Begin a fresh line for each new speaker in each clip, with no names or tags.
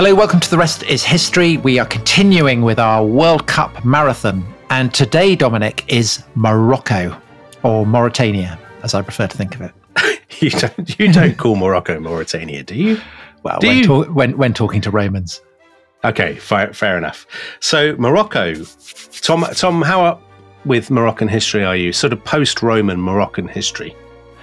Hello, welcome to The Rest is History. We are continuing with our World Cup marathon. And today, Dominic, is Morocco, or Mauritania, as I prefer to think of it.
You don't call Morocco Mauritania, do you?
Well, when talking to Romans.
Okay, fair enough. So Morocco, Tom, how up with Moroccan history are you? Sort of post-Roman Moroccan history.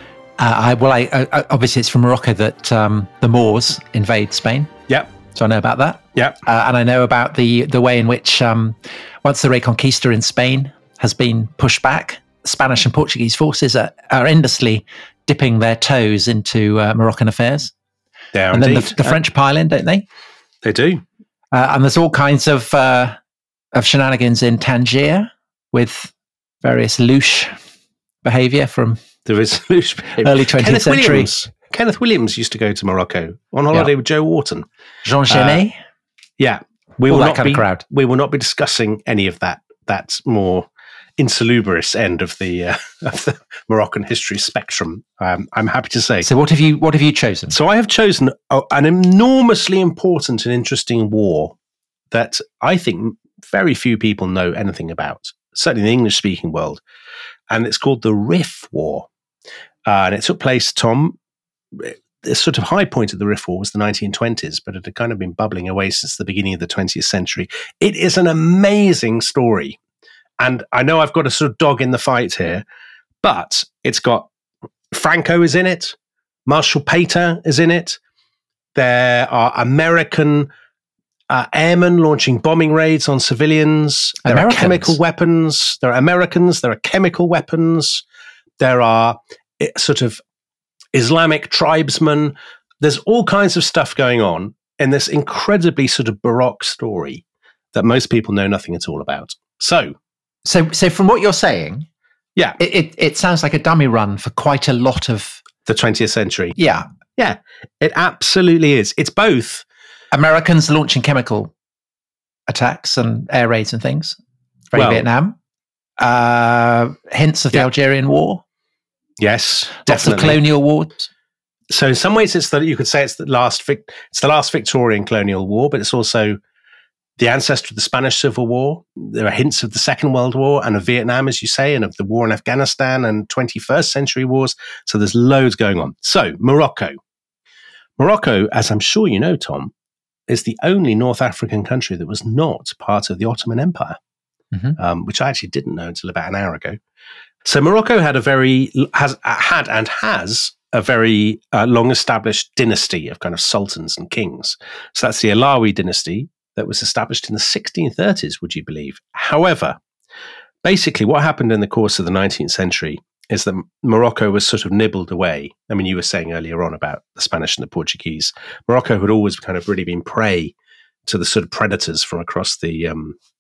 Obviously it's from Morocco that the Moors invade Spain.
Yep.
So I know about that.
Yep.
And I know about the way in which once the Reconquista in Spain has been pushed back, Spanish and Portuguese forces are endlessly dipping their toes into Moroccan affairs.
They are
and
indeed.
then the French pile in, don't they?
They do.
And there's all kinds of shenanigans in Tangier with various louche behaviour from
there is louche behaviour.
Early 20th century.
Kenneth Williams used to go to Morocco on holiday with Joe Wharton.
Jean Genet.
Yeah.
We will not
be discussing any of that. That's more insalubrious end of the Moroccan history spectrum. I'm happy to say.
So what have you chosen?
So I have chosen an enormously important and interesting war that I think very few people know anything about, certainly in the English-speaking world, and it's called the Rif War. And it took place, Tom, the sort of high point of the Rif War was the 1920s, but it had kind of been bubbling away since the beginning of the 20th century. It is an amazing story. And I know I've got a sort of dog in the fight here, but it's got Franco is in it. Marshal Pétain is in it. There are American airmen launching bombing raids on civilians. There are chemical weapons. There are Americans. There are chemical weapons. There are sort of Islamic tribesmen. There's all kinds of stuff going on in this incredibly sort of Baroque story that most people know nothing at all about. So from what you're saying, yeah,
it sounds like a dummy run for quite a lot of
the 20th century.
Yeah,
it absolutely is. It's both
Americans launching chemical attacks and air raids and things. Vietnam. Hints of the Algerian War.
Yes,
lots of colonial wars.
So in some ways, it's the last Victorian colonial war, but it's also the ancestor of the Spanish Civil War. There are hints of the Second World War and of Vietnam, as you say, and of the war in Afghanistan and 21st century wars. So there's loads going on. So Morocco, as I'm sure you know, Tom, is the only North African country that was not part of the Ottoman Empire, which I actually didn't know until about an hour ago. So Morocco has a very long-established dynasty of kind of sultans and kings. So that's the Alawi dynasty that was established in the 1630s, would you believe? However, basically what happened in the course of the 19th century is that Morocco was sort of nibbled away. I mean, you were saying earlier on about the Spanish and the Portuguese. Morocco had always kind of really been prey to the sort of predators from across the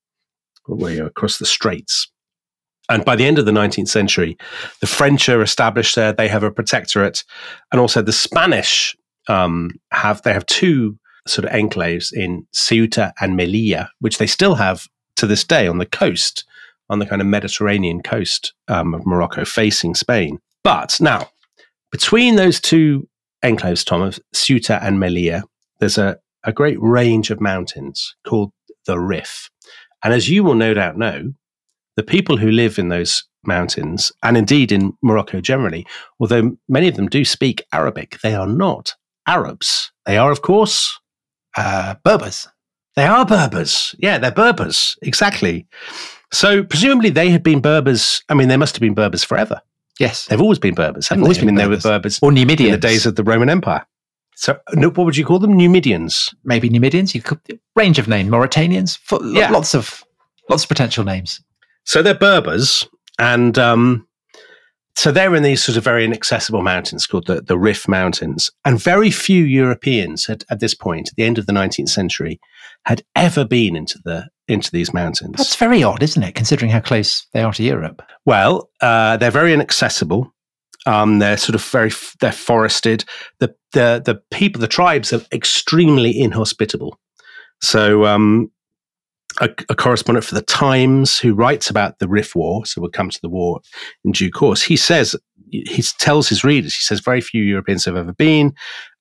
straits. And by the end of the 19th century, the French are established there. They have a protectorate. And also the Spanish have two sort of enclaves in Ceuta and Melilla, which they still have to this day on the coast, on the kind of Mediterranean coast of Morocco, facing Spain. But now, between those two enclaves, Tom, of Ceuta and Melilla, there's a great range of mountains called the Rif. And as you will no doubt know, the people who live in those mountains, and indeed in Morocco generally, although many of them do speak Arabic, they are not Arabs. They are, of course,
Berbers.
They are Berbers. Yeah, they're Berbers. Exactly. So presumably they had been Berbers. I mean, they must have been Berbers forever.
Yes.
They've always been Berbers, haven't they? I mean, they were Berbers.
Or Numidians.
In the days of the Roman Empire. So what would you call them? Numidians?
Maybe Numidians. You could range of names. Mauritanians. Lots of potential names.
So they're Berbers, and so they're in these sort of very inaccessible mountains called the Rif Mountains. And very few Europeans at this point, at the end of the 19th century, had ever been into these mountains.
That's very odd, isn't it, considering how close they are to Europe?
Well, they're very inaccessible. They're sort of they're forested. The people, the tribes are extremely inhospitable. So a correspondent for the Times who writes about the Rif War, so we'll come to the war in due course, he tells his readers, he says very few Europeans have ever been.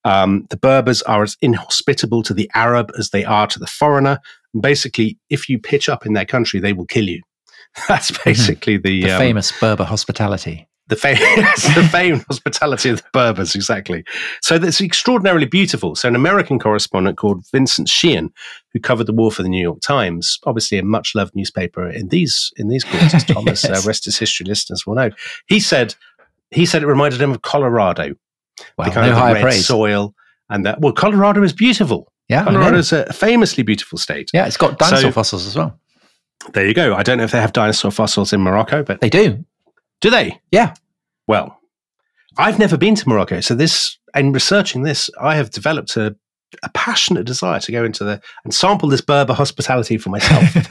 The Berbers are as inhospitable to the Arab as they are to the foreigner. And basically, if you pitch up in their country, they will kill you. That's basically the
famous Berber hospitality.
The famed hospitality of the Berbers, exactly. So that's extraordinarily beautiful. So an American correspondent called Vincent Sheehan, who covered the war for the New York Times, obviously a much-loved newspaper in these quarters, as Thomas,
Yes.
rest his history listeners will know. He said it reminded him of Colorado.
Well,
the kind
no
of
higher
red
praise.
soil. And that, well, Colorado is beautiful.
Yeah,
Colorado's a famously beautiful state.
Yeah, it's got dinosaur fossils as well.
There you go. I don't know if they have dinosaur fossils in Morocco, but
they do.
Do they?
Yeah.
Well, I've never been to Morocco, so in researching this, I have developed a passionate desire to go into and sample this Berber hospitality for myself.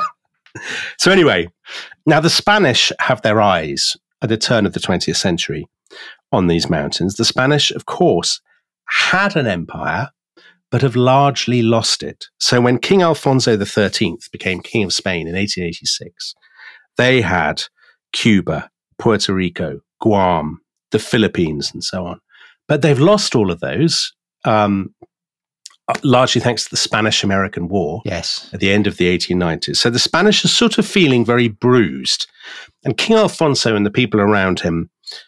So anyway, now the Spanish have their eyes at the turn of the 20th century on these mountains. The Spanish, of course, had an empire, but have largely lost it. So when King Alfonso XIII became King of Spain in 1886, they had Cuba, Puerto Rico, Guam, the Philippines, and so on. But they've lost all of those, largely thanks to the Spanish-American War
at
the end of the 1890s. So the Spanish are sort of feeling very bruised. And King Alfonso and the people around him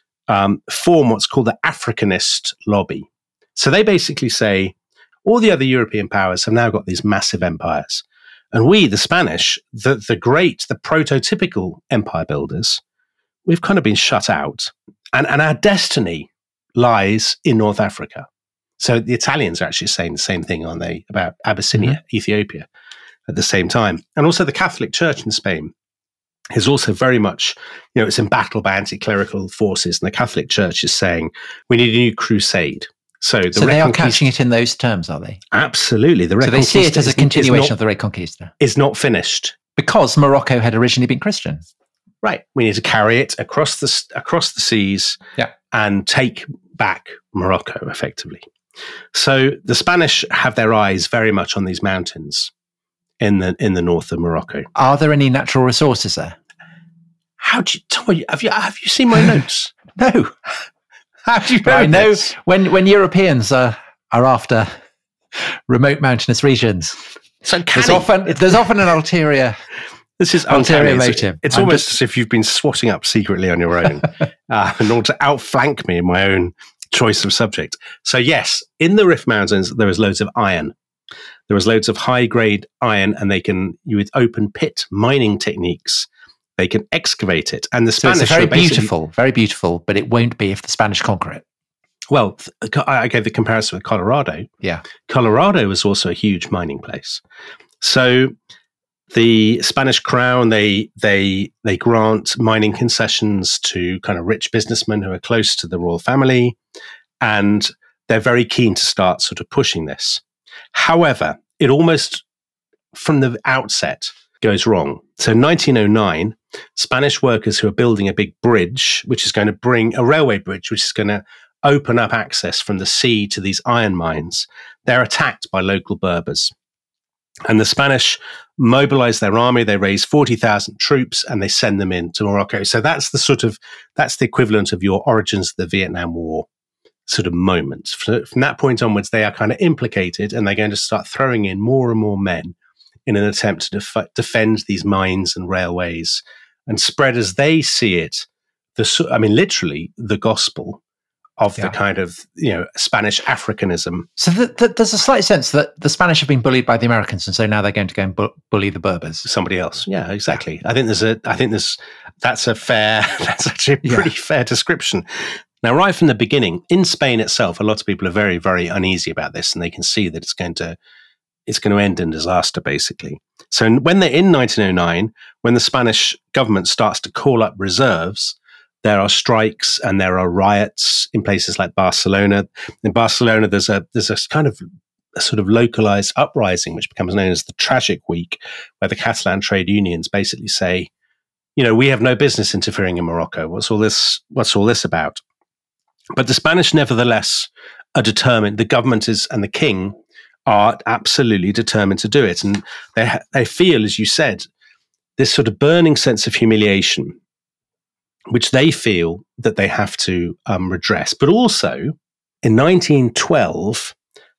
form what's called the Africanist lobby. So they basically say, all the other European powers have now got these massive empires. And we, the Spanish, the prototypical empire builders, we've kind of been shut out. And our destiny lies in North Africa. So the Italians are actually saying the same thing, aren't they, about Abyssinia, Ethiopia, at the same time. And also the Catholic Church in Spain is also very much, it's in battle by anti-clerical forces. And the Catholic Church is saying, we need a new crusade. So
they are catching it in those terms, are they?
Absolutely.
So they see it as a continuation of the Reconquista.
Is not finished.
Because Morocco had originally been Christian.
Right. We need to carry it across the seas and take back Morocco, effectively. So the Spanish have their eyes very much on these mountains in the north of Morocco.
Are there any natural resources there?
Have you seen my notes?
No.
How do you know?
I know when Europeans are after remote mountainous regions.
So
there's often an ulterior.
This is
ulterior motive.
It's almost as if you've been swatting up secretly on your own in order to outflank me in my own choice of subject. So yes, in the Rift Mountains there is loads of iron. There is loads of high grade iron, and with open pit mining techniques, they can excavate it. And the Spanish
it's very beautiful, but it won't be if the Spanish conquer it.
Well, I gave the comparison with Colorado.
Yeah.
Colorado is also a huge mining place. So the Spanish crown, they grant mining concessions to kind of rich businessmen who are close to the royal family, and they're very keen to start sort of pushing this. However, it almost from the outset goes wrong. So 1909, Spanish workers who are building a big bridge, which is going to bring a railway bridge, which is going to open up access from the sea to these iron mines, they're attacked by local Berbers. And the Spanish mobilize their army, they raise 40,000 troops, and they send them into Morocco. So that's the equivalent of your origins of the Vietnam War sort of moment. From that point onwards, they are kind of implicated, and they're going to start throwing in more and more men in an attempt to defend these mines and railways and spread, as they see it, literally the gospel of the kind of, Spanish Africanism.
So there's a slight sense that the Spanish have been bullied by the Americans, and so now they're going to go and bully the Berbers.
Somebody else. Yeah, exactly. I think that's actually a pretty fair description. Now, right from the beginning, in Spain itself, a lot of people are very, very uneasy about this, and they can see that it's going to end in disaster, basically. So when they're in 1909, when the Spanish government starts to call up reserves, there are strikes and there are riots in places like Barcelona. In Barcelona, there's a kind of a sort of localized uprising, which becomes known as the Tragic Week, where the Catalan trade unions basically say, we have no business interfering in Morocco. What's all this about? But the Spanish, nevertheless, are determined. The government and the king are absolutely determined to do it. And they feel, as you said, this sort of burning sense of humiliation, which they feel that they have to redress. But also, in 1912,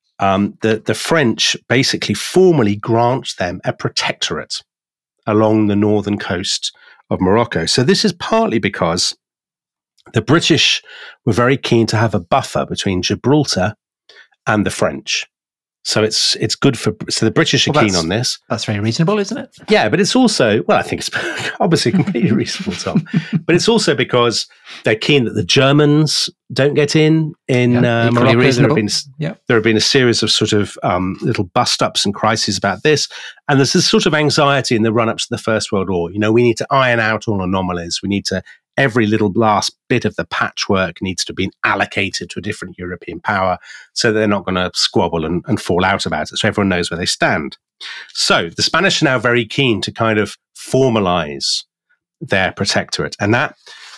the French basically formally grant them a protectorate along the northern coast of Morocco. So this is partly because the British were very keen to have a buffer between Gibraltar and the French. So it's good so the British are keen on this.
That's very reasonable, isn't it?
Yeah, but it's also, I think it's obviously completely reasonable, Tom. But it's also because they're keen that the Germans don't get in Morocco.
Reasonable.
There have been a series of sort of little bust-ups and crises about this. And there's this sort of anxiety in the run-ups to the First World War. We need to iron out all anomalies. We need to every little last bit of the patchwork needs to be allocated to a different European power so they're not going to squabble and fall out about it. So everyone knows where they stand. So the Spanish are now very keen to kind of formalize their protectorate. And that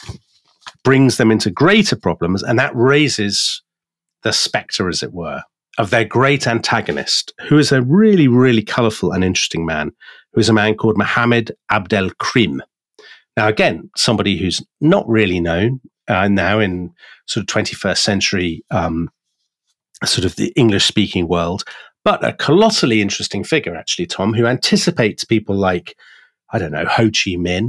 brings them into greater problems. And that raises the spectre, as it were, of their great antagonist, who is a really, really colorful and interesting man, who is a man called Mohammed Abdelkrim. Now, again, somebody who's not really known now in sort of 21st century, sort of the English-speaking world, but a colossally interesting figure, actually, Tom, who anticipates people like, I don't know, Ho Chi Minh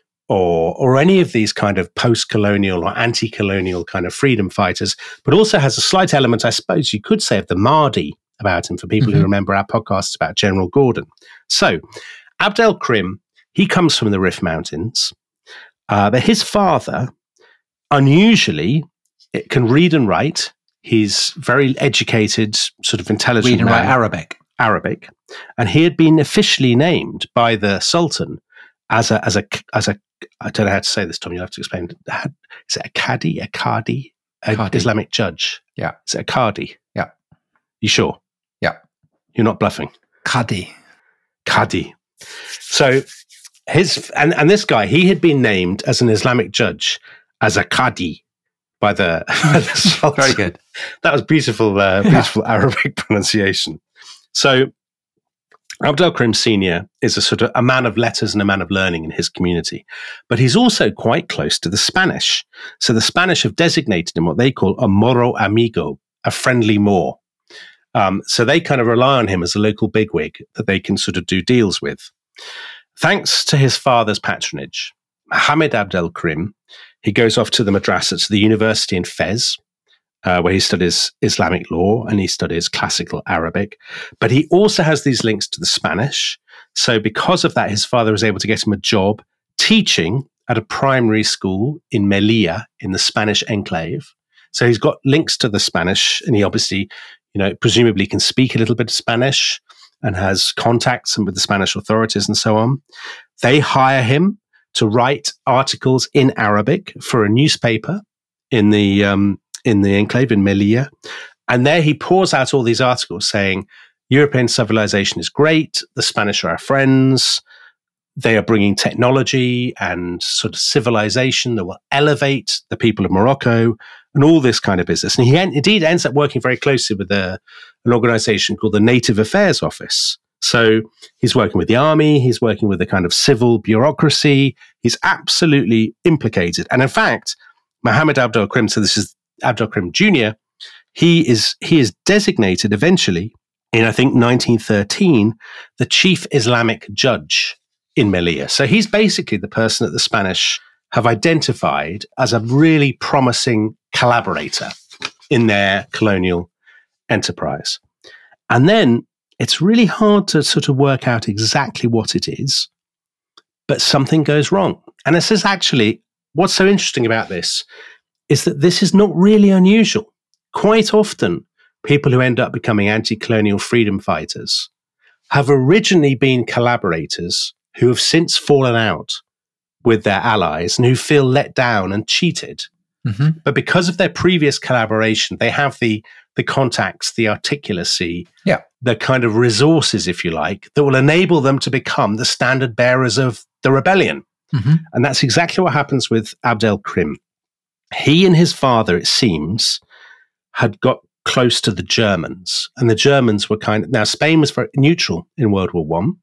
or any of these kind of post-colonial or anti-colonial kind of freedom fighters, but also has a slight element, I suppose you could say, of the Mahdi about him for people who remember our podcasts about General Gordon. So, Abdelkrim, he comes from the Rif Mountains, but his father, unusually, can read and write. He's very educated, sort of intelligent
read and
man.
write
Arabic. And he had been officially named by the Sultan as a I don't know how to say this, Tom, you'll have to explain. Is it a Qadi? Islamic judge?
Yeah.
Is it a Qadi?
Yeah.
You sure?
Yeah.
You're not bluffing?
Qadi.
So and this guy, he had been named as an Islamic judge, as a Qadi by the Sultan.
Very good.
That was beautiful Arabic pronunciation. So Abdelkrim Sr. is a sort of a man of letters and a man of learning in his community, but he's also quite close to the Spanish. So the Spanish have designated him what they call a moro amigo, a friendly Moor. So they kind of rely on him as a local bigwig that they can sort of do deals with. Thanks to his father's patronage, Mohammed Abdelkrim, he goes off to the madrasa, to the university in Fez, where he studies Islamic law and he studies classical Arabic. But he also has these links to the Spanish. So because of that, his father was able to get him a job teaching at a primary school in Melilla, in the Spanish enclave. So he's got links to the Spanish, and he obviously, presumably can speak a little bit of Spanish and has contacts with the Spanish authorities and so on. They hire him to write articles in Arabic for a newspaper in the enclave in Melilla. And there he pours out all these articles saying, European civilization is great. The Spanish are our friends. They are bringing technology and sort of civilization that will elevate the people of Morocco and all this kind of business. And he indeed ends up working very closely with an organization called the Native Affairs Office. So he's working with the army, he's working with the kind of civil bureaucracy. He's absolutely implicated. And in fact, Mohammed Abdelkrim, so this is Abdelkrim Jr., he is designated eventually in, I think, 1913, the chief Islamic judge in Melilla. So he's basically the person that the Spanish have identified as a really promising collaborator in their colonial enterprise. And then it's really hard to sort of work out exactly what it is, but something goes wrong. And this is actually, what's so interesting about this is that this is not really unusual. Quite often, people who end up becoming anti-colonial freedom fighters have originally been collaborators who have since fallen out with their allies and who feel let down and cheated. Mm-hmm. But because of their previous collaboration, they have the contacts, the articulacy, the kind of resources, if you like, that will enable them to become the standard bearers of the rebellion. Mm-hmm. And that's exactly what happens with Abdelkrim. He and his father, it seems, had got close to the Germans. And the Germans were now Spain was very neutral in World War I.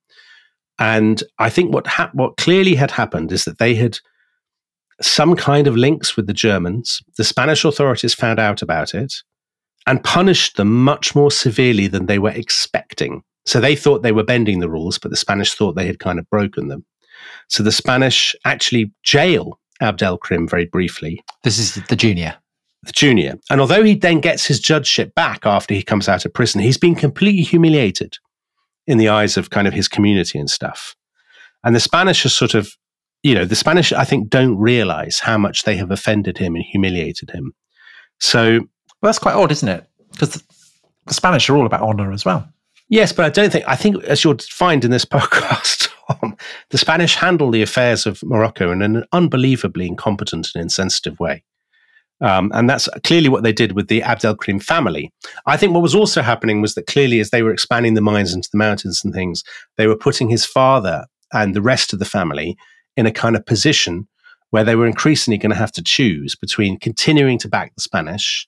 And I think what clearly had happened is that they had some kind of links with the Germans. The Spanish authorities found out about it. and punished them much more severely than they were expecting. So they thought they were bending the rules, but the Spanish thought they had kind of broken them. So the Spanish actually jail Abd el-Krim very briefly.
This is the junior.
The junior. And although he then gets his judgeship back after he comes out of prison, he's been completely humiliated in the eyes of kind of his community and stuff. And the Spanish are sort of, the Spanish, I think, don't realize how much they have offended him and humiliated him. So,
well, that's quite odd, isn't it? Because the Spanish are all about honor as well.
Yes, but I think as you'll find in this podcast, Tom, the Spanish handle the affairs of Morocco in an unbelievably incompetent and insensitive way. And that's clearly what they did with the Abd el-Krim family. I think what was also happening was that clearly as they were expanding the mines into the mountains and things, they were putting his father and the rest of the family in a kind of position where they were increasingly going to have to choose between continuing to back the Spanish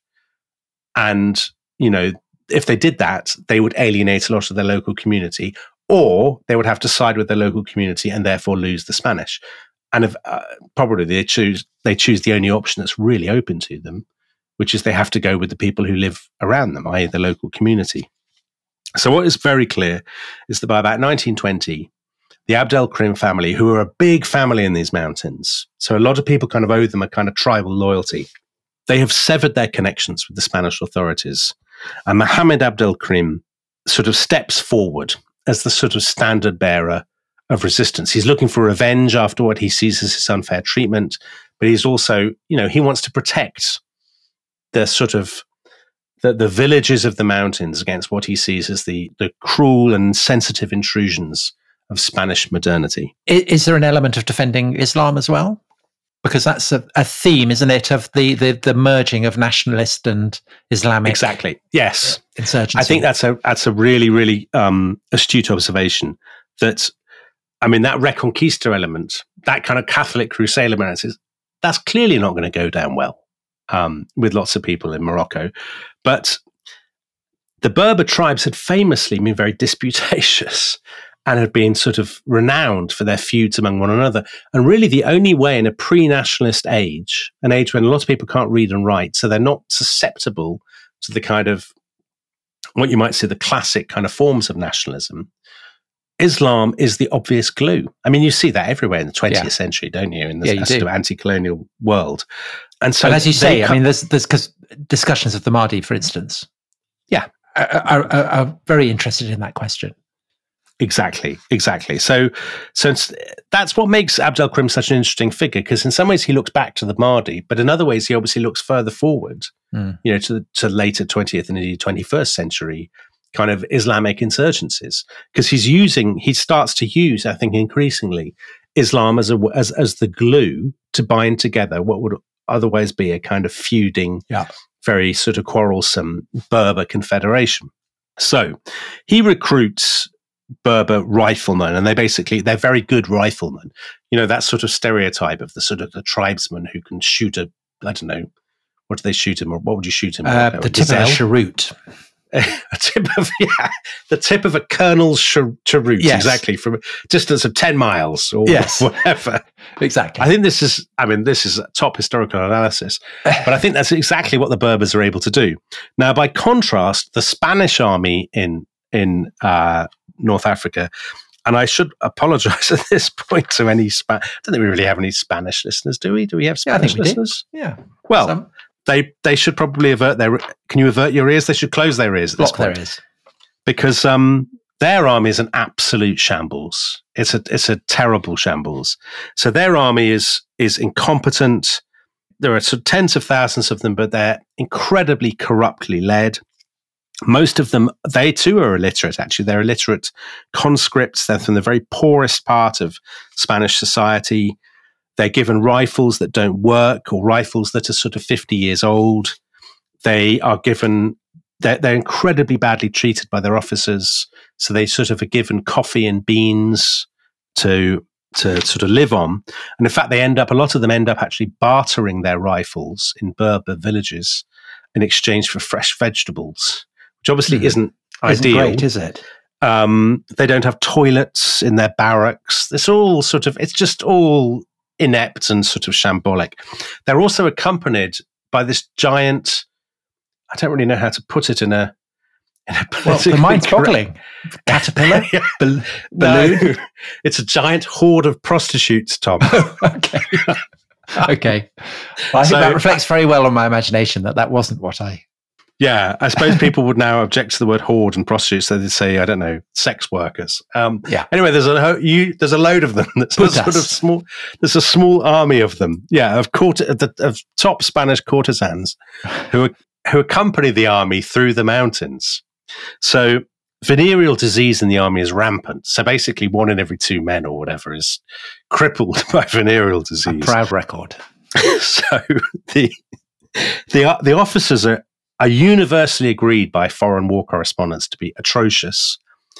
and, if they did that, they would alienate a lot of their local community, or they would have to side with their local community and therefore lose the Spanish. And probably they choose the only option that's really open to them, which is they have to go with the people who live around them, i.e. the local community. So what is very clear is that by about 1920, the Abd el-Krim family, who are a big family in these mountains, so a lot of people kind of owe them a kind of tribal loyalty, they have severed their connections with the Spanish authorities. And Mohammed Abd el-Krim sort of steps forward as the sort of standard bearer of resistance. He's looking for revenge after what he sees as his unfair treatment, but he's also, he wants to protect the sort of the villages of the mountains against what he sees as the cruel and sensitive intrusions of Spanish modernity.
Is there an element of defending Islam as well? Because that's a theme, isn't it, of the merging of nationalist and Islamic
exactly. Yes.
Insurgency.
I think that's a really, really astute observation. That Reconquista element, that kind of Catholic Crusade element, that's clearly not going to go down well with lots of people in Morocco. But the Berber tribes had famously been very disputatious and had been sort of renowned for their feuds among one another. And really the only way in a pre-nationalist age, an age when a lot of people can't read and write, so they're not susceptible to the kind of, what you might say, the classic kind of forms of nationalism, Islam is the obvious glue. I mean, you see that everywhere in the 20th century, don't you, in the sort of anti-colonial world. And so,
as you say, there's discussions of the Mahdi, for instance, are very interested in that question.
Exactly. So that's what makes Abd el-Krim such an interesting figure, because in some ways he looks back to the Mahdi, but in other ways he obviously looks further forward, to later 20th and indeed 21st century kind of Islamic insurgencies, because he starts to use, I think, increasingly Islam as the glue to bind together what would otherwise be a kind of feuding, very sort of quarrelsome Berber confederation. So he recruits Berber riflemen, and they're very good riflemen. That sort of stereotype of the sort of the tribesman who can shoot I don't know, what do they shoot him, or what would you shoot him?
The tip of a cheroot.
The tip of a colonel's cheroot, exactly, from a distance of 10 miles or whatever.
Exactly.
I think this is a top historical analysis, but I think that's exactly what the Berbers are able to do. Now, by contrast, the Spanish army in North Africa, and I should apologize at this point to any I don't think we really have any Spanish listeners, do we? Do we have Spanish listeners?
Yeah.
Well, they should probably avert their. Can you avert your ears? They should close their ears at this point. Block their ears, because their army is an absolute shambles. It's a terrible shambles. So their army is incompetent. There are sort of tens of thousands of them, but they're incredibly corruptly led. Most of them, they too are illiterate, actually. They're illiterate conscripts. They're from the very poorest part of Spanish society. They're given rifles that don't work, or rifles that are sort of 50 years old. They are given, they're incredibly badly treated by their officers. So they sort of are given coffee and beans to sort of live on. And in fact, a lot of them end up actually bartering their rifles in Berber villages in exchange for fresh vegetables, which obviously isn't ideal.
Great, is it?
They don't have toilets in their barracks. It's just all inept and sort of shambolic. They're also accompanied by this giant, I don't really know how to put it in a
Well, the mind's boggling. Caterpillar?
Yeah.
Balloon?
No, it's a giant horde of prostitutes, Tom.
Okay. Okay. Well, I think that reflects very well on my imagination that wasn't what I...
Yeah, I suppose people would now object to the word horde and prostitutes, so they'd say, I don't know, sex workers.
Yeah.
Anyway, there's a load of them. There's a small army of them. Yeah, of top Spanish courtesans who accompany the army through the mountains. So venereal disease in the army is rampant. So basically, 1 in every 2 men or whatever is crippled by venereal disease.
A proud record.
So the officers are universally agreed by foreign war correspondents to be atrocious.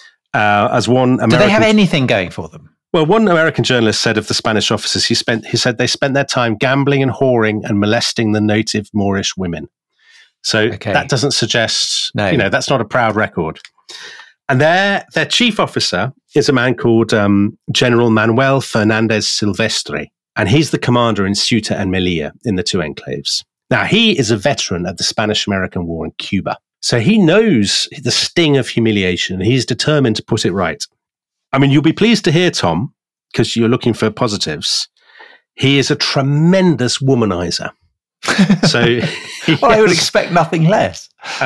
As one American,
do they have anything going for them?
Well, one American journalist said of the Spanish officers, he said they spent their time gambling and whoring and molesting the native Moorish women. So that doesn't suggest, that's not a proud record. And their chief officer is a man called General Manuel Fernandez Silvestre, and he's the commander in Ceuta and Melilla in the 2 enclaves. Now, he is a veteran of the Spanish-American War in Cuba. So he knows the sting of humiliation, and he's determined to put it right. I mean, you'll be pleased to hear, Tom, because you're looking for positives, he is a tremendous womanizer. So,
I would expect nothing less.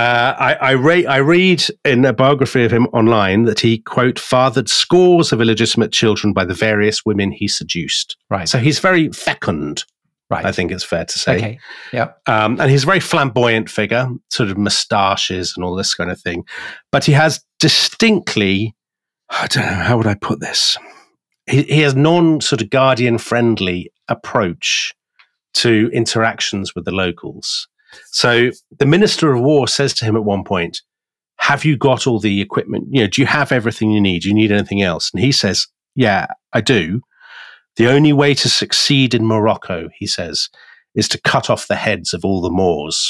I read in a biography of him online that he, quote, fathered scores of illegitimate children by the various women he seduced.
Right.
So he's very fecund. Right. I think it's fair to say.
Okay. Yeah.
And he's a very flamboyant figure, sort of moustaches and all this kind of thing. But he has distinctly, I don't know, how would I put this? He has sort of Guardian friendly approach to interactions with the locals. So the Minister of War says to him at one point, have you got all the equipment? Do you have everything you need? Do you need anything else? And he says, yeah, I do. The only way to succeed in Morocco, he says, is to cut off the heads of all the Moors.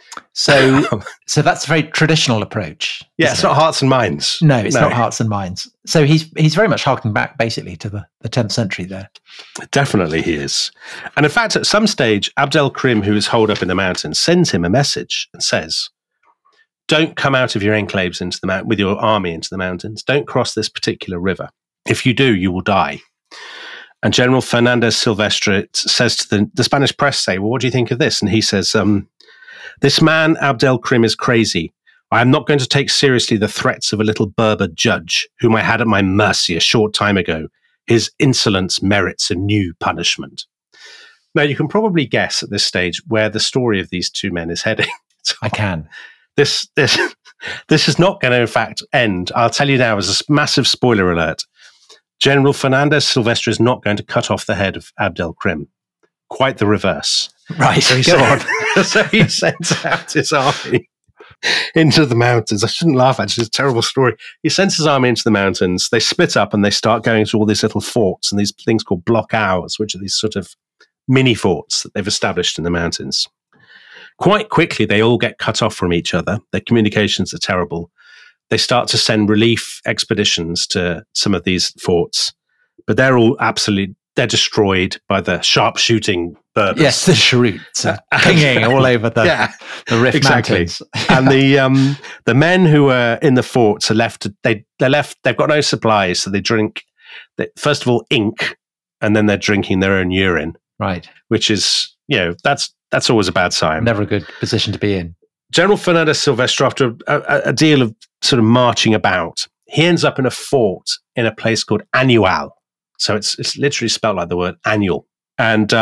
So that's a very traditional approach.
Yeah, it's not hearts and minds.
No, it's not hearts and minds. So he's very much harking back basically to the 10th century there.
Definitely he is. And in fact, at some stage, Abdelkrim, who is holed up in the mountains, sends him a message and says, don't come out of your enclaves with your army into the mountains. Don't cross this particular river. If you do, you will die. And General Fernandez Silvestre says to the Spanish press, well, what do you think of this? And he says, this man, Abdelkrim, is crazy. I am not going to take seriously the threats of a little Berber judge whom I had at my mercy a short time ago. His insolence merits a new punishment. Now, you can probably guess at this stage where the story of these 2 men is heading.
I can.
This is not going to, in fact, end. I'll tell you now, as a massive spoiler alert, General Fernandez Silvestre is not going to cut off the head of Abdelkrim. Quite the reverse.
Right, so
so he sends out his army into the mountains. I shouldn't laugh, actually. It's a terrible story. He sends his army into the mountains. They split up and they start going to all these little forts and these things called blockhouse, which are these sort of mini forts that they've established in the mountains. Quite quickly, they all get cut off from each other. Their communications are terrible. They start to send relief expeditions to some of these forts, but they're all they're destroyed by the sharpshooting Berbers.
Yes, the cheroots pinging all over the Rif Mountains.
And the men who are in the forts are left. They're left. They've got no supplies, so they drink. First of all, ink, and then they're drinking their own urine.
Right,
which is that's always a bad sign.
Never a good position to be in.
General Fernandez Silvestre, after a deal of sort of marching about, he ends up in a fort in a place called Anual. So it's literally spelled like the word annual. And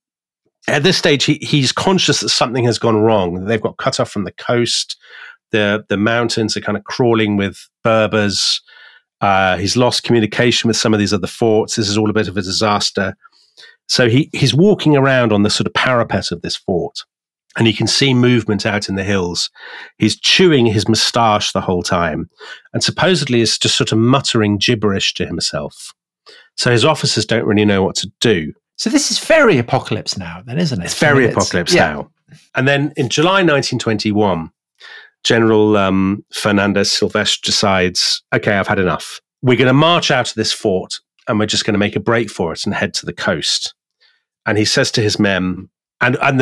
at this stage, he's conscious that something has gone wrong. They've got cut off from the coast. The mountains are kind of crawling with Berbers. He's lost communication with some of these other forts. This is all a bit of a disaster. So he's walking around on the sort of parapet of this fort, and you can see movement out in the hills. He's chewing his moustache the whole time, and supposedly is just sort of muttering gibberish to himself. So his officers don't really know what to do.
So this is very apocalypse now, then, isn't it?
It's very apocalypse now. And then in July 1921, General Fernandez Silvestre decides, okay, I've had enough. We're going to march out of this fort, and we're just going to make a break for it and head to the coast. And he says to his men, and the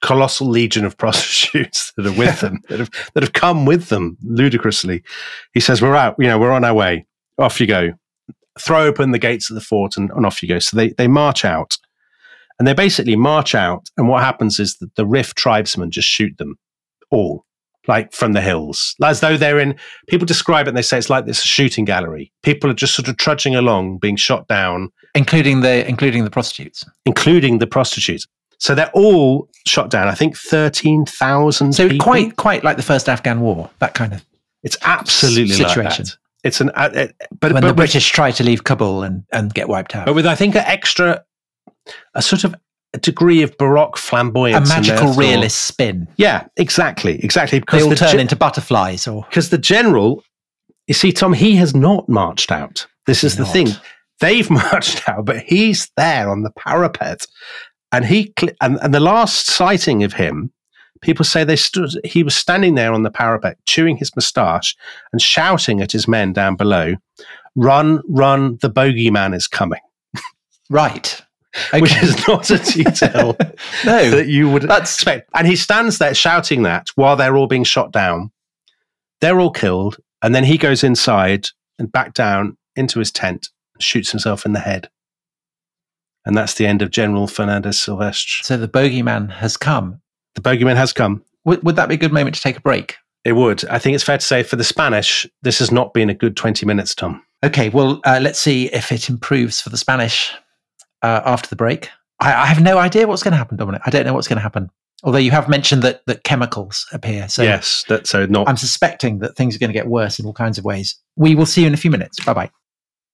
colossal legion of prostitutes that are with them, that have come with them ludicrously. He says, we're out, we're on our way. Off you go. Throw open the gates of the fort and off you go. So they march out. And they basically march out, and what happens is that the Rif tribesmen just shoot them all, like from the hills, as though they're in. People describe it and they say it's like this shooting gallery. People are just sort of trudging along, being shot down,
including the prostitutes,
So they're all shot down. I think 13,000.
So
people.
quite like the first Afghan war, that kind of.
It's absolutely
situation.
Like that. It's but
when the British try to leave Kabul and get wiped out,
but with I think a sort of a degree of Baroque flamboyance,
a magical realist spin.
Yeah, exactly.
Because they all turn into butterflies, or
because the general, you see, Tom, he has not marched out. This is the thing; they've marched out, but he's there on the parapet, and and the last sighting of him, people say he was standing there on the parapet, chewing his moustache and shouting at his men down below, "Run, run! The bogeyman is coming!"
Right. Okay.
Which is not a detail that you would expect. And he stands there shouting that while they're all being shot down. They're all killed. And then he goes inside and back down into his tent and shoots himself in the head. And that's the end of General Fernandez Silvestre.
So the bogeyman has come.
The bogeyman has come.
Would that be a good moment to take a break?
It would. I think it's fair to say for the Spanish, this has not been a good 20 minutes, Tom.
Okay, well, let's see if it improves for the Spanish. After the break, I have no idea what's going to happen, Dominic. I don't know what's going to happen. Although you have mentioned that chemicals appear, so
yes,
I'm suspecting that things are going to get worse in all kinds of ways. We will see you in a few minutes. Bye bye.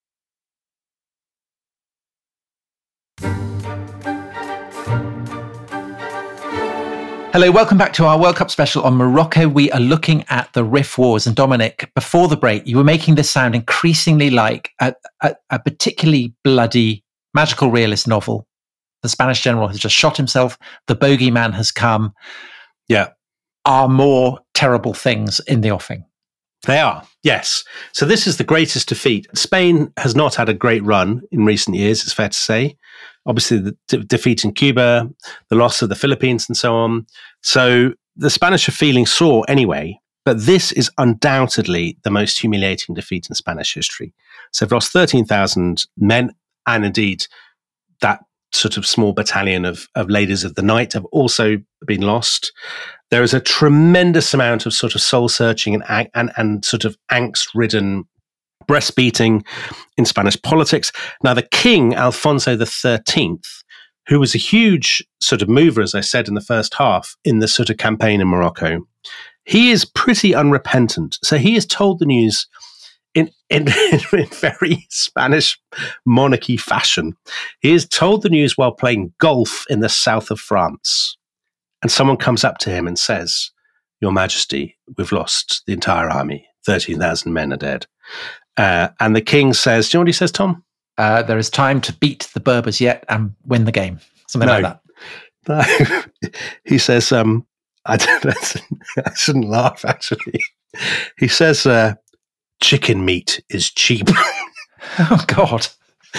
Hello, welcome back to our World Cup special on Morocco. We are looking at the Rif Wars. And Dominic, before the break, you were making this sound increasingly like a particularly bloody magical realist novel. The Spanish general has just shot himself. The bogeyman has come.
Yeah.
Are more terrible things in the offing?
They are, yes. So this is the greatest defeat. Spain has not had a great run in recent years, it's fair to say. Obviously, the defeat in Cuba, the loss of the Philippines and so on. So the Spanish are feeling sore anyway, but this is undoubtedly the most humiliating defeat in Spanish history. So they've lost 13,000 men, and indeed that sort of small battalion of ladies of the night have also been lost. There is a tremendous amount of sort of soul-searching and sort of angst-ridden breastbeating in Spanish politics. Now, the king, Alfonso XIII, who was a huge sort of mover, as I said in the first half, in the sort of campaign in Morocco, he is pretty unrepentant. So he has told the news in very Spanish monarchy fashion. He has told the news while playing golf in the south of France. And someone comes up to him and says, "Your Majesty, we've lost the entire army. 13,000 men are dead." And the king says, do you know what he says, Tom?
There is time to beat the Berbers yet and win the game. Something like that.
No. He says, I shouldn't laugh, actually. He says, chicken meat is cheap.
Oh, God.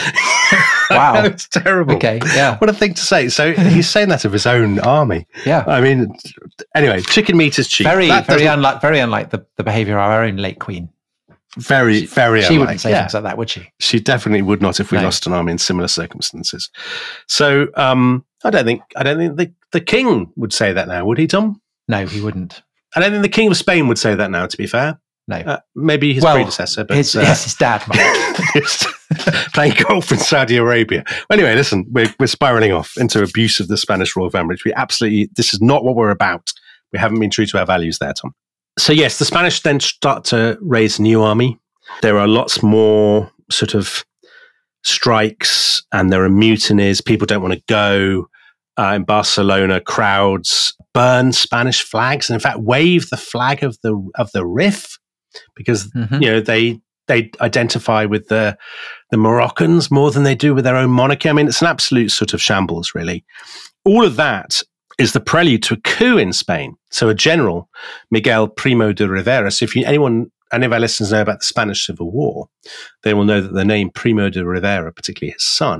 Wow.
It's terrible.
Okay, yeah.
What a thing to say. So he's saying that of his own army.
Yeah.
I mean, anyway, chicken meat is cheap.
Very unlike the behaviour of our own late queen.
Very
She
unlike.
wouldn't say things like that, would she?
She definitely would not if we lost an army in similar circumstances. So I don't think the king would say that now, would he, Tom?
No, he wouldn't.
I don't think the king of Spain would say that now, to be fair.
No.
Maybe his predecessor. But
his dad might.
Playing golf in Saudi Arabia. Well, anyway, listen, we're spiraling off into abuse of the Spanish royal family, which this is not what we're about. We haven't been true to our values there, Tom. So yes, the Spanish then start to raise a new army. There are lots more sort of strikes and there are mutinies. People don't want to go. In Barcelona, crowds burn Spanish flags and in fact wave the flag of the Rif because they identify with the Moroccans more than they do with their own monarchy. I mean, it's an absolute sort of shambles, really. All of that is the prelude to a coup in Spain. So a general, Miguel Primo de Rivera. So if any of our listeners know about the Spanish Civil War, they will know that the name Primo de Rivera, particularly his son,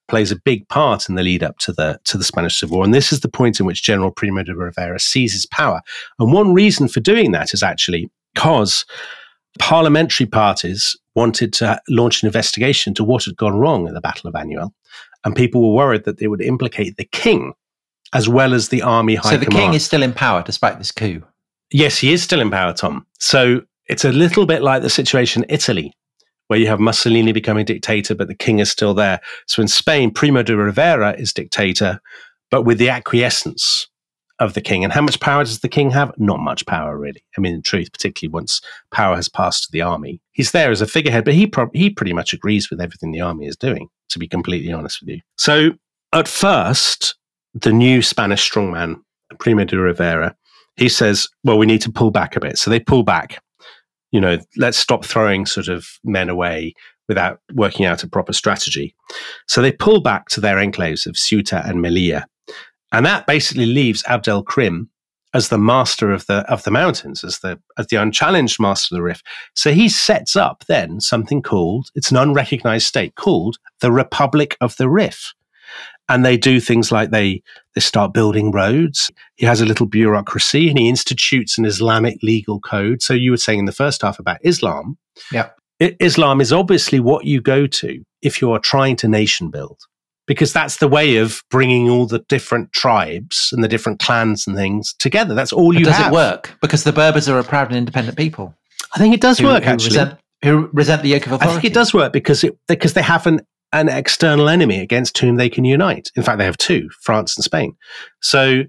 plays a big part in the lead up to the Spanish Civil War. And this is the point in which General Primo de Rivera seizes power. And one reason for doing that is actually because parliamentary parties wanted to launch an investigation into what had gone wrong at the Battle of Anuel. And people were worried that they would implicate the king as well as the army high command.
So the king is still in power despite this coup?
Yes, he is still in power, Tom. So it's a little bit like the situation in Italy, where you have Mussolini becoming dictator, but the king is still there. So in Spain, Primo de Rivera is dictator, but with the acquiescence of the king. And how much power does the king have? Not much power, really. I mean, in truth, particularly once power has passed to the army. He's there as a figurehead, but he pretty much agrees with everything the army is doing, to be completely honest with you. So at first, the new Spanish strongman, Primo de Rivera, he says, well, we need to pull back a bit. So they pull back. Let's stop throwing sort of men away without working out a proper strategy. So they pull back to their enclaves of Ceuta and Melilla. And that basically leaves Abd el-Krim as the master of the mountains, as the unchallenged master of the Rif. So he sets up then something called, it's an unrecognized state, called the Republic of the Rif. And they do things like they start building roads. He has a little bureaucracy and he institutes an Islamic legal code. So you were saying in the first half about Islam.
Yeah.
Islam is obviously what you go to if you are trying to nation build, because that's the way of bringing all the different tribes and the different clans and things together. That's all you have.
Does it work? Because the Berbers are a proud and independent people.
I think it does work, actually.
Who resent the yoke of authority.
I think it does work because they have an external enemy against whom they can unite. In fact, they have two, France and Spain. So,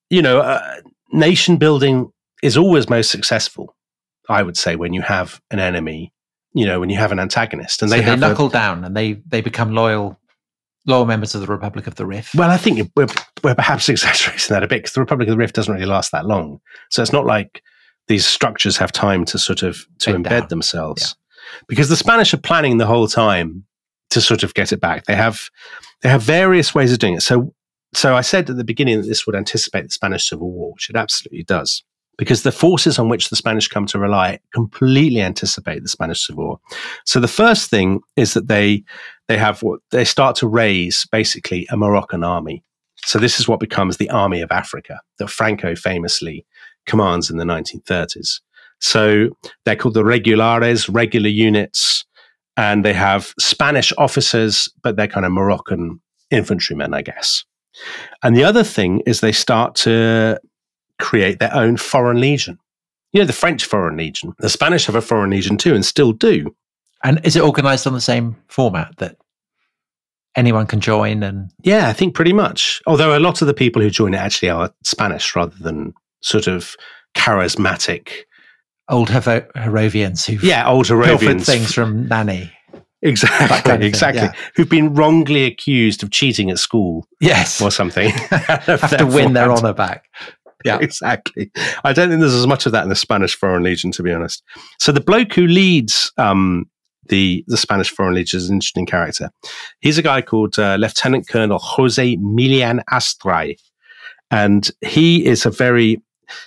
nation building is always most successful, I would say, when you have an enemy, when you have an antagonist. And
so they knuckle down and they become loyal members of the Republic of the Rif.
Well, I think we're perhaps exaggerating that a bit because the Republic of the Rif doesn't really last that long. So it's not like these structures have time to sort of embed themselves. Yeah. Because the Spanish are planning the whole time to sort of get it back. They have various ways of doing it. So I said at the beginning that this would anticipate the Spanish Civil War, which it absolutely does, because the forces on which the Spanish come to rely completely anticipate the Spanish Civil War. So the first thing is that they start to raise basically a Moroccan army. So this is what becomes the Army of Africa that Franco famously commands in the 1930s. So they're called the Regulares, regular units. And they have Spanish officers, but they're kind of Moroccan infantrymen, I guess. And the other thing is they start to create their own foreign legion. The French foreign legion. The Spanish have a foreign legion too, and still do.
And is it organized on the same format that anyone can join? And
yeah, I think pretty much. Although a lot of the people who join it actually are Spanish rather than sort of charismatic
old Harrovians who've
old Harrovians
pilfered things from Nanny.
Exactly. Yeah. Who've been wrongly accused of cheating at school.
Yes.
Or something.
Have to win their honour back.
Yeah, exactly. I don't think there's as much of that in the Spanish Foreign Legion, to be honest. So the bloke who leads the Spanish Foreign Legion is an interesting character. He's a guy called Lieutenant Colonel Jose Milian Astray. And he's a very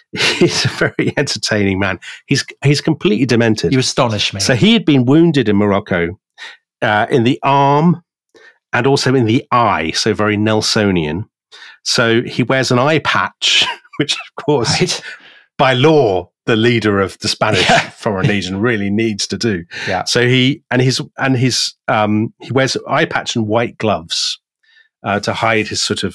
entertaining man. He's completely demented.
You astonish me.
So he had been wounded in Morocco in the arm and also in the eye, so very Nelsonian. So he wears an eye patch, which of course, by law, the leader of the Spanish Foreign Legion really needs to do.
Yeah.
So he wears an eye patch and white gloves to hide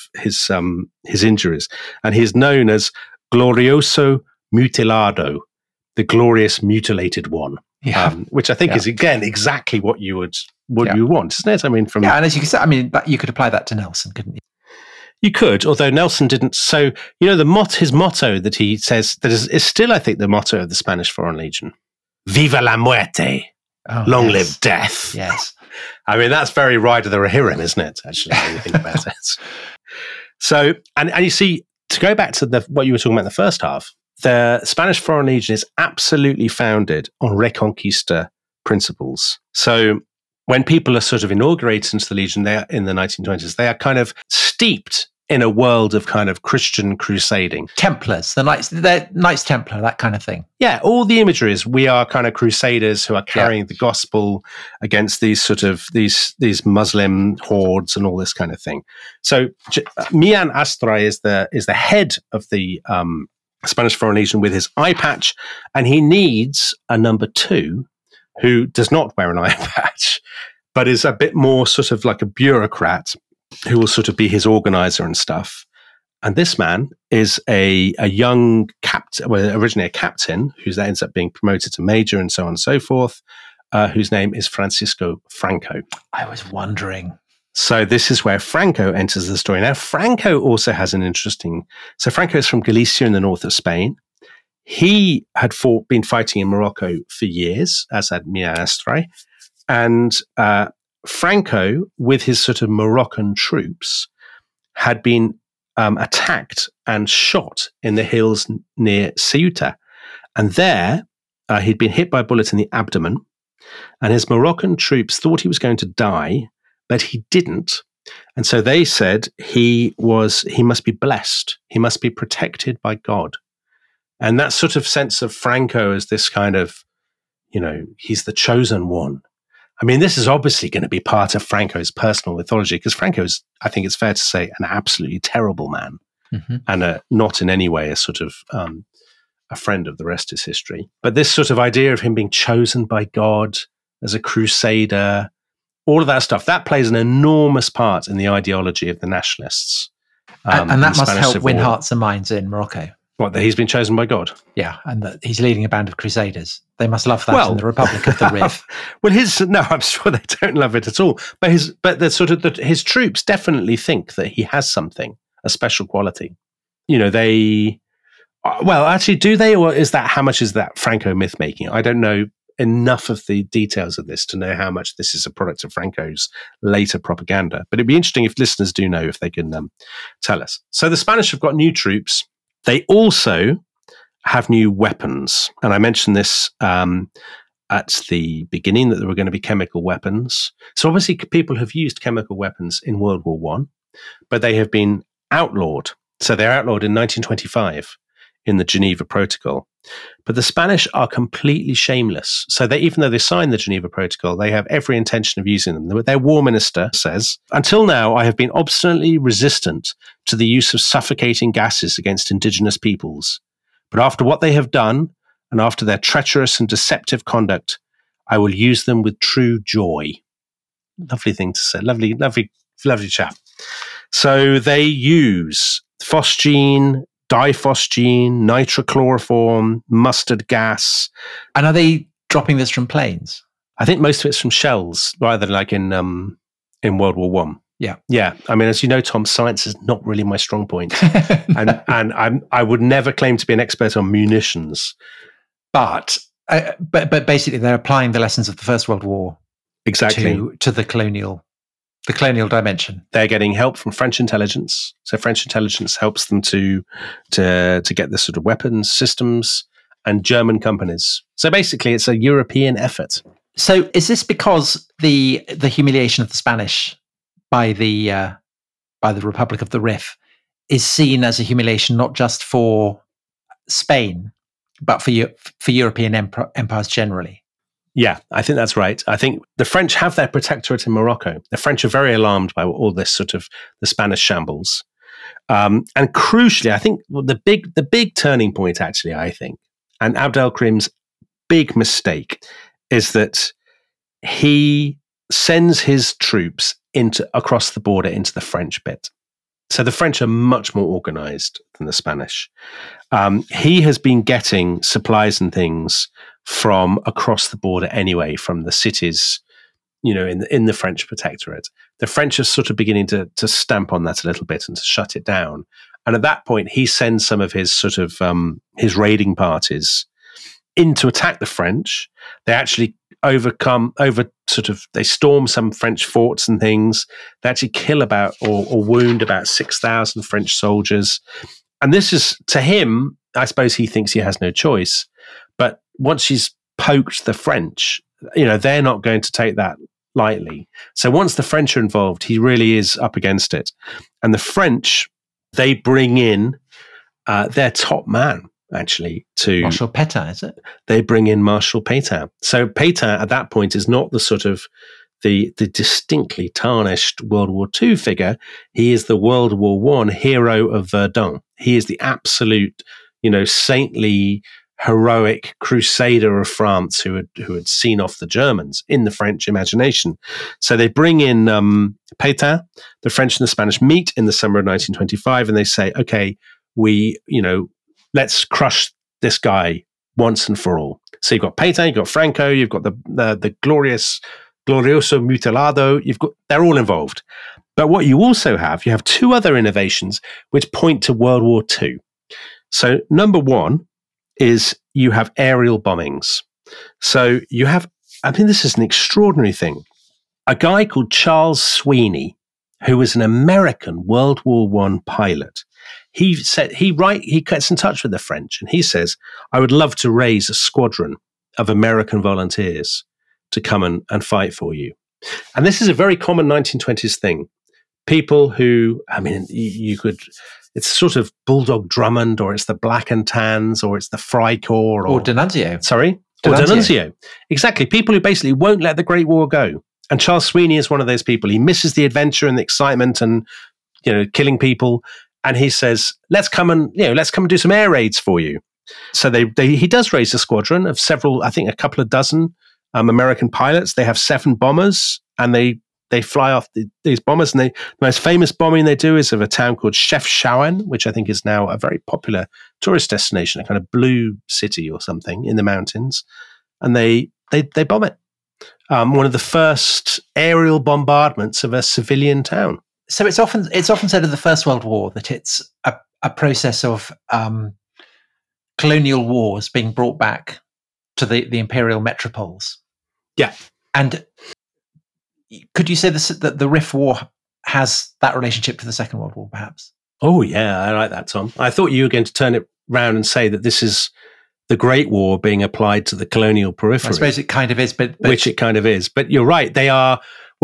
his injuries, and he's known as Glorioso Mutilado, the glorious mutilated one, which I think is again exactly what you would you want, isn't it? I mean,
and as you can say, you could apply that to Nelson, couldn't you?
You could, although Nelson didn't. So his motto that he says that is still, I think, the motto of the Spanish Foreign Legion: "Viva la muerte, long live death."
Yes,
I mean that's very Ride of the Rohirrim, isn't it? Actually, when you think about it. So, and you see. To go back to what you were talking about in the first half, the Spanish Foreign Legion is absolutely founded on Reconquista principles. So when people are sort of inaugurated into the Legion in the 1920s, they are kind of steeped in a world of kind of Christian crusading.
Templars, the Knights Templar, that kind of thing.
Yeah, all the imagery is we are kind of crusaders who are carrying the gospel against these sort of these Muslim hordes and all this kind of thing. So Mian Astray is the head of the Spanish Foreign Legion with his eye patch, and he needs a number 2 who does not wear an eye patch, but is a bit more sort of like a bureaucrat who will sort of be his organizer and stuff. And this man is a young captain, well, originally a captain, who ends up being promoted to major and so on and so forth, whose name is Francisco Franco.
I was wondering.
So this is where Franco enters the story. Now, Franco also has an interesting... So Franco is from Galicia in the north of Spain. He had been fighting in Morocco for years, as had Mian Astray. And Franco, with his sort of Moroccan troops, had been attacked and shot in the hills near Ceuta. And there, he'd been hit by a bullet in the abdomen, and his Moroccan troops thought he was going to die, but he didn't. And so they said he must be blessed. He must be protected by God. And that sort of sense of Franco as this kind of, he's the chosen one. I mean, this is obviously going to be part of Franco's personal mythology, because Franco's, I think it's fair to say, an absolutely terrible man, and not in any way a sort of a friend of the rest is history. But this sort of idea of him being chosen by God as a crusader, all of that stuff, that plays an enormous part in the ideology of the nationalists.
And that must help win hearts and minds in Morocco.
What, that he's been chosen by God?
Yeah, and that he's leading a band of crusaders. They must love that in the Republic of the Rif.
No, I'm sure they don't love it at all. But his troops definitely think that he has something, a special quality. Actually, do they, or how much is that Franco myth making? I don't know enough of the details of this to know how much this is a product of Franco's later propaganda. But it'd be interesting if listeners do know, if they can tell us. So the Spanish have got new troops. They also have new weapons. And I mentioned this at the beginning, that there were going to be chemical weapons. So obviously people have used chemical weapons in World War I, but they have been outlawed. So they're outlawed in 1925 in the Geneva Protocol. But the Spanish are completely shameless. So even though they signed the Geneva Protocol, they have every intention of using them. Their war minister says, "Until now, I have been obstinately resistant to the use of suffocating gases against indigenous peoples. But after what they have done, and after their treacherous and deceptive conduct, I will use them with true joy." Lovely thing to say. Lovely, lovely, lovely chap. So they use phosgene, diphosgene, nitrochloroform, mustard gas.
And are they dropping this from planes?
I think most of it's from shells, rather than like in World War One. Yeah. I mean, as you know, Tom, science is not really my strong point, and I would never claim to be an expert on munitions.
But basically, they're applying the lessons of the First World War
exactly
to the colonial dimension.
They're getting help from French intelligence. So French intelligence helps them to get this sort of weapons systems, and German companies. So basically, it's a European effort.
So is this because the humiliation of the Spanish by the Republic of the Rif is seen as a humiliation not just for Spain, but for European empires generally?
Yeah, I think that's right. I think the French have their protectorate in Morocco. The French are very alarmed by all this sort of the Spanish shambles. And crucially, I think the big turning point, actually, I think, and Abd el-Karim's big mistake is that he sends his troops across the border into the French bit. So the French are much more organized than the Spanish. He has been getting supplies and things from across the border anyway, from the cities, in the French protectorate. The French are sort of beginning to stamp on that a little bit and to shut it down. And at that point, he sends some of his sort of his raiding parties in to attack the French. They actually they storm some French forts and things. They actually kill or wound about 6,000 French soldiers. And this is, to him, I suppose he thinks he has no choice. But once he's poked the French, they're not going to take that lightly. So once the French are involved, he really is up against it. And the French they bring in their top man, actually, to
Marshal Pétain, is it?
They bring in Marshal Pétain. So Pétain at that point is not the sort of the distinctly tarnished World War II figure. He is the World War I hero of Verdun. He is the absolute, saintly, heroic crusader of France who had seen off the Germans in the French imagination. So they bring in Pétain. The French and the Spanish meet in the summer of 1925, and they say, okay, let's crush this guy once and for all. So you've got Pétain, you've got Franco, you've got the Glorioso Mutilado. They're all involved. But what you also have, you have two other innovations which point to World War II. So number one is you have aerial bombings. So you have, this is an extraordinary thing. A guy called Charles Sweeney, who was an American World War I pilot, he gets in touch with the French and he says, I would love to raise a squadron of American volunteers to come and fight for you. And this is a very common 1920s thing. People who, you could, it's sort of Bulldog Drummond, or it's the Black and Tans, or it's the Freikorps.
Or D'Annunzio.
Sorry? Or D'Annunzio. Exactly. People who basically won't let the Great War go. And Charles Sweeney is one of those people. He misses the adventure and the excitement and, killing people. And he says, let's come and do some air raids for you. So he does raise a squadron of several, I think a couple of dozen American pilots. They have 7 bombers, and they fly off these bombers. And the most famous bombing they do is of a town called Chefchaouen, which I think is now a very popular tourist destination, a kind of blue city or something in the mountains. And they bomb it. One of the first aerial bombardments of a civilian town.
So it's often said of the First World War that it's a process of colonial wars being brought back to the imperial metropoles.
Yeah.
And could you say that the Rif War has that relationship to the Second World War, perhaps?
Oh, yeah, I like that, Tom. I thought you were going to turn it round and say that this is the Great War being applied to the colonial periphery.
I suppose it kind of is, but
which it kind of is. But you're right. They are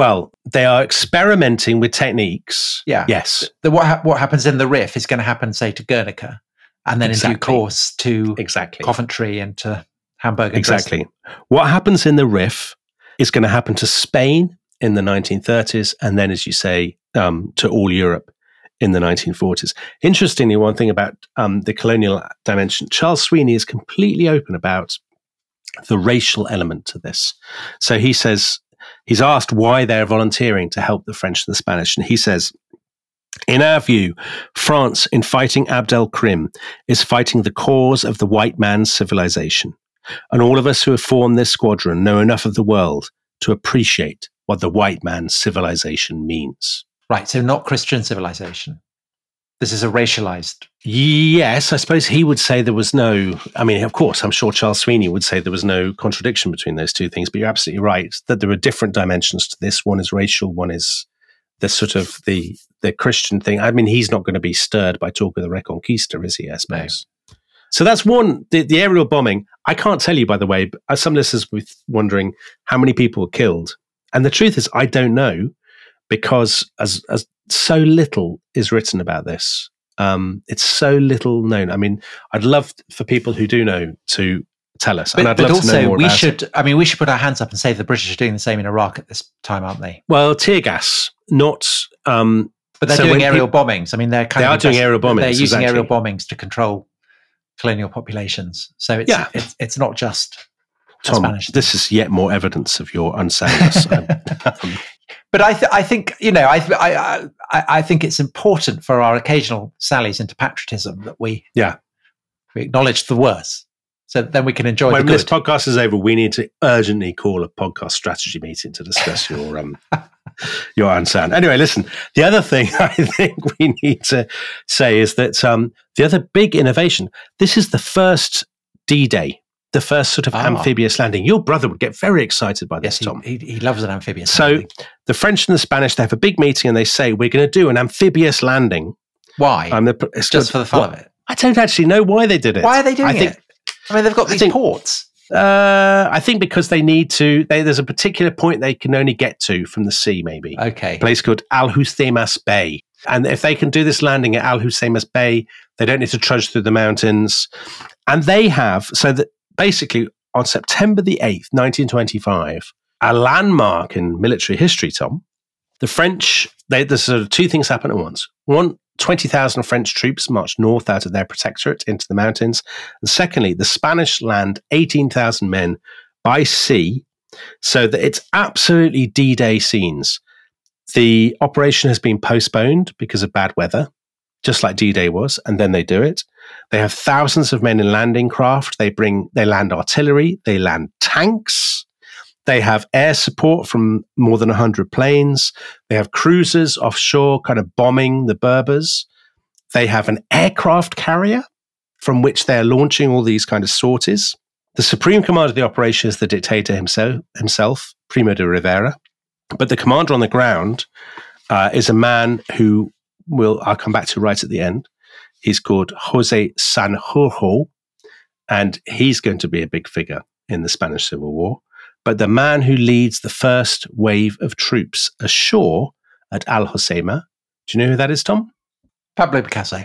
experimenting with techniques.
Yeah.
Yes.
What happens in the Rif is going to happen, say, to Guernica, and then in due course to Coventry and to Hamburg. And
exactly. What happens in the Rif is going to happen to Spain in the 1930s, and then, as you say, to all Europe in the 1940s. Interestingly, one thing about the colonial dimension, Charles Sweeney is completely open about the racial element to this. So he says, he's asked why they're volunteering to help the French and the Spanish, and he says, in our view, France, in fighting Abd el-Krim, is fighting the cause of the white man's civilization. And all of us who have formed this squadron know enough of the world to appreciate what the white man's civilization means.
Right, so not Christian civilization. This is a racialized.
Yes, I suppose he would say there was no, of course, I'm sure Charles Sweeney would say there was no contradiction between those two things, but you're absolutely right that there are different dimensions to this. One is racial, one is the sort of the Christian thing. He's not going to be stirred by talk of the Reconquista, is he, I suppose? No. So that's one, the aerial bombing. I can't tell you, by the way, but some listeners were wondering how many people were killed. And the truth is, I don't know, because as so little is written about this. It's so little known. I'd love for people who do know to tell us. And I'd love to know more about it.
We should put our hands up and say the British are doing the same in Iraq at this time, aren't they?
Well, tear gas, not...
but they're doing aerial bombings.
They are doing aerial bombings.
They're using aerial bombings to control colonial populations. So it's not just
Tom,
Spanish.
This is yet more evidence of your unsoundness.
But I think I think it's important for our occasional sallies into patriotism that we acknowledge the worst, so then we can enjoy. When
this podcast is over, we need to urgently call a podcast strategy meeting to discuss your unsound. Anyway, listen. The other thing I think we need to say is that the other big innovation. This is the first D-Day. The first sort of amphibious landing. Your brother would get very excited by this, Tom.
He loves an amphibious
landing. So the French and the Spanish, they have a big meeting and they say, we're going to do an amphibious landing.
Why? Just for the fun of it?
I don't actually know why they did it.
Why are they doing it? They've got these ports.
I think because they need to, there's a particular point they can only get to from the sea, maybe.
Okay.
A place called Alhucemas Bay. And if they can do this landing at Alhucemas Bay, they don't need to trudge through the mountains. And they have, so that basically on September the 8th, 1925, a landmark in military history, Tom, the French, there's sort of two things happen at once. One, 20,000 French troops march north out of their protectorate into the mountains. And secondly, the Spanish land 18,000 men by sea, so that it's absolutely D-Day scenes. The operation has been postponed because of bad weather, just like D-Day was, and then they do it. They have thousands of men in landing craft. They land artillery, they land tanks. They have air support from more than 100 planes. They have cruisers offshore kind of bombing the Berbers. They have an aircraft carrier from which they're launching all these kind of sorties. The supreme commander of the operation is the dictator himself, Primo de Rivera. But the commander on the ground is a man who I'll come back to right at the end. He's called Jose Sanjurjo, and he's going to be a big figure in the Spanish Civil War. But the man who leads the first wave of troops ashore at Alhucemas, do you know who that is, Tom?
Pablo Picasso.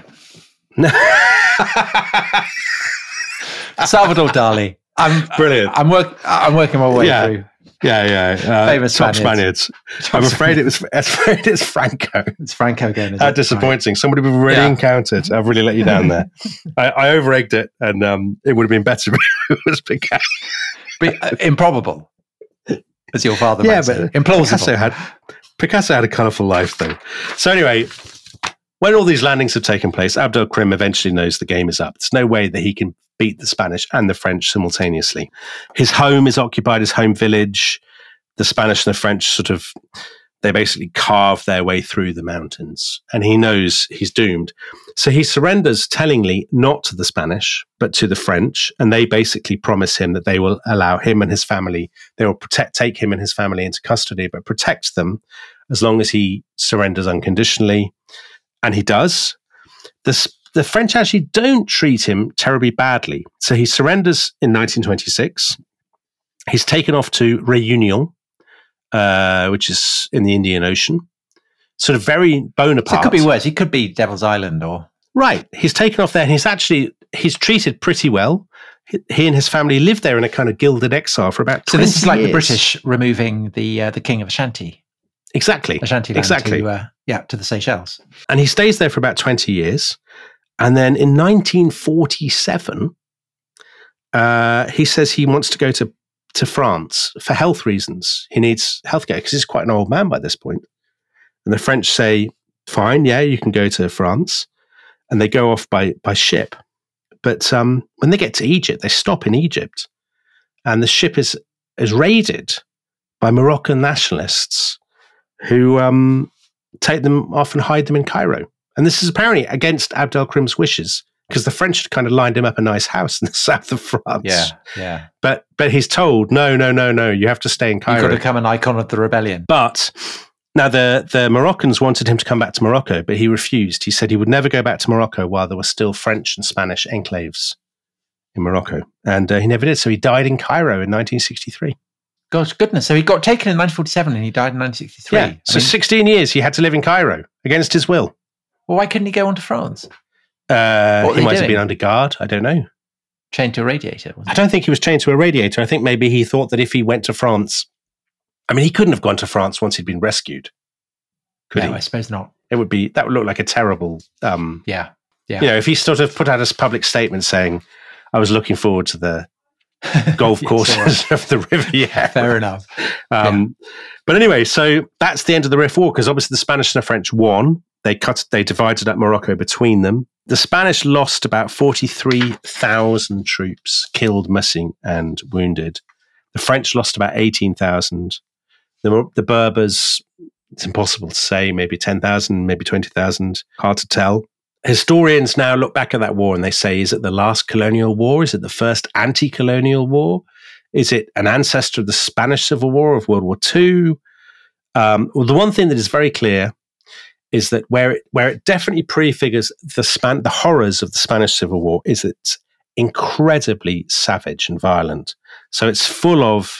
Salvador Dali.
Brilliant.
I'm working my way through.
Famous top Spaniards. I'm afraid it's Franco.
It's Franco again.
How disappointing. Right. Somebody we've already encountered. I've really let you down there. I over-egged it, and it would have been better if it was Picasso.
Improbable, as your father might say. Implausible.
Picasso had a colourful life, though. So anyway, when all these landings have taken place, Abdel-Krim eventually knows the game is up. There's no way that he can beat the Spanish and the French simultaneously. His home is occupied, his home village. The Spanish and the French they basically carve their way through the mountains, and he knows he's doomed. So he surrenders tellingly not to the Spanish, but to the French, and they basically promise him that they will allow him and his family, they will take him and his family into custody, but protect them as long as he surrenders unconditionally. And he does. The French actually don't treat him terribly badly. So he surrenders in 1926. He's taken off to Réunion, which is in the Indian Ocean. Sort of very Bonaparte.
So it could be worse. He could be Devil's Island or...
Right. He's taken off there, and he's treated pretty well. He and his family lived there in a kind of gilded exile for about 20 years.
So this is like the British removing the King of Ashanti.
Exactly.
Ashanti land to the Seychelles.
And he stays there for about 20 years. And then in 1947, he says he wants to go to France for health reasons. He needs healthcare because he's quite an old man by this point. And the French say, fine, yeah, you can go to France. And they go off by ship. But when they get to Egypt, they stop in Egypt. And the ship is raided by Moroccan nationalists who take them off and hide them in Cairo. And this is apparently against Abdel-Krim's wishes, because the French had kind of lined him up a nice house in the south of France.
Yeah.
But he's told, no, you have to stay in Cairo.
You've got to become an icon of the rebellion.
But now the Moroccans wanted him to come back to Morocco, but he refused. He said he would never go back to Morocco while there were still French and Spanish enclaves in Morocco. And he never did. So he died in Cairo in 1963.
Gosh, goodness. So he got taken in 1947 and he died in 1963.
Yeah. So 16 years he had to live in Cairo against his will.
Well, why couldn't he go on to France?
He might have been under guard. I don't know.
Chained to a radiator?
I don't think he was chained to a radiator. I think maybe he thought that if he went to France, he couldn't have gone to France once he'd been rescued. Could he?
I suppose not.
That would look like a terrible.
Yeah.
If he sort of put out a public statement saying, "I was looking forward to the golf courses of the Riviera."
Fair enough.
But anyway, so that's the end of the Rif War, because obviously the Spanish and the French won. They divided up Morocco between them. The Spanish lost about 43,000 troops, killed, missing, and wounded. The French lost about 18,000. The Berbers, it's impossible to say, maybe 10,000, maybe 20,000, hard to tell. Historians now look back at that war and they say, is it the last colonial war? Is it the first anti-colonial war? Is it an ancestor of the Spanish Civil War, of World War II? Well, the one thing that is very clear is that where it definitely prefigures the horrors of the Spanish Civil War is it's incredibly savage and violent. So it's full of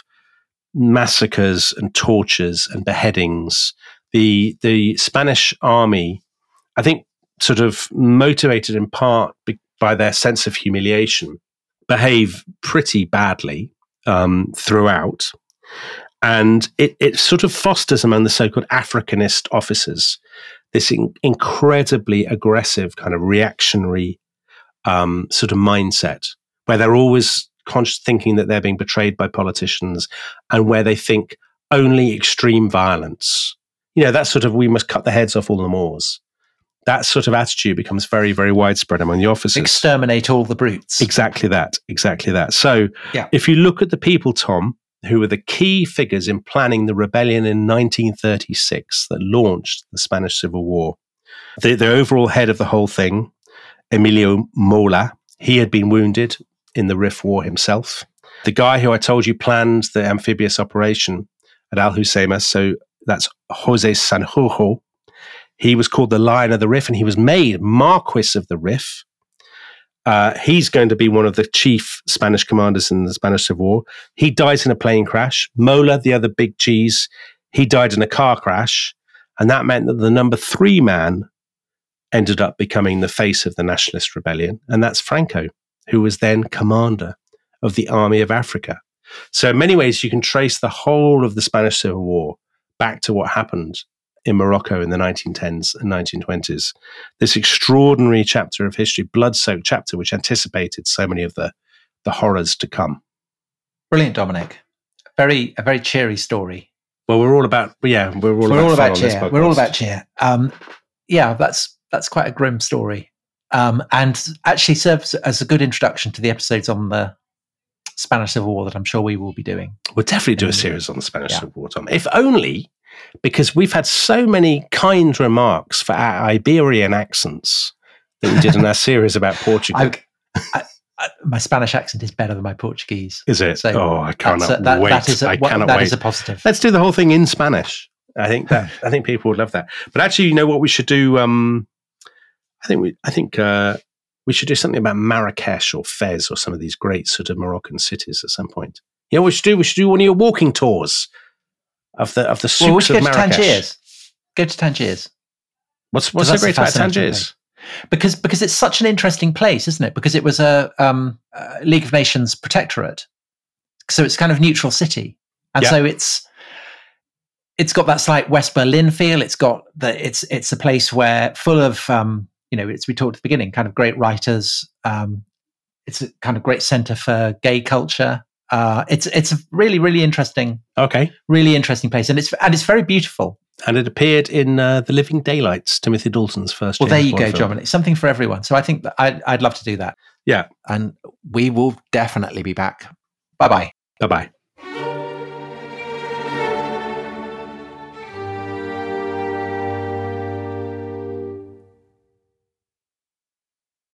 massacres and tortures and beheadings. The Spanish army I think sort of motivated in part by their sense of humiliation, behave pretty badly throughout. And it sort of fosters among the so-called Africanist officers this incredibly aggressive kind of reactionary sort of mindset, where they're always thinking that they're being betrayed by politicians, and where they think only extreme violence, that sort of, we must cut the heads off all the Moors. That sort of attitude becomes very, very widespread among the officers.
Exterminate all the brutes.
Exactly that. So if you look at the people, Tom, who were the key figures in planning the rebellion in 1936 that launched the Spanish Civil War, the overall head of the whole thing, Emilio Mola, he had been wounded in the Rif War himself. The guy who I told you planned the amphibious operation at Alhucemas, so that's Jose Sanjurjo, he was called the Lion of the Rif, and he was made Marquis of the Rif. He's going to be one of the chief Spanish commanders in the Spanish Civil War. He dies in a plane crash. Mola, the other big cheese, he died in a car crash. And that meant that the number 3 man ended up becoming the face of the nationalist rebellion. And that's Franco, who was then commander of the Army of Africa. So in many ways, you can trace the whole of the Spanish Civil War back to what happened in Morocco in the 1910s and 1920s. This extraordinary chapter of history, blood-soaked chapter, which anticipated so many of the horrors to come.
Brilliant, Dominic. A very cheery story.
Well, we're all about cheer.
We're all about cheer. That's quite a grim story, and actually serves as a good introduction to the episodes on the Spanish Civil War that I'm sure we will be doing.
We'll definitely do a series on the Spanish Civil War, Tom. If only because we've had so many kind remarks for our Iberian accents that we did in our series about Portugal.
My Spanish accent is better than my Portuguese.
Is it?
So
I cannot wait. That
is a positive.
Let's do the whole thing in Spanish. I think people would love that. But actually, you know what we should do? I think we should do something about Marrakesh or Fez or some of these great sort of Moroccan cities at some point. You know what we should do? We should do one of your walking tours of the souks of Marrakesh.
Go to Tangiers.
What's so great about Tangiers?
Because it's such an interesting place, isn't it? Because it was a League of Nations protectorate, so it's kind of neutral city, and so it's got that slight West Berlin feel. It's a place where full of we talked at the beginning, kind of great writers. It's a kind of great center for gay culture. It's a really, really interesting, really interesting place, and it's very beautiful.
And it appeared in The Living Daylights, Timothy Dalton's first.
Well, there you go, John. It's something for everyone. So I think that I'd love to do that.
Yeah,
and we will definitely be back. Bye bye.
Bye bye.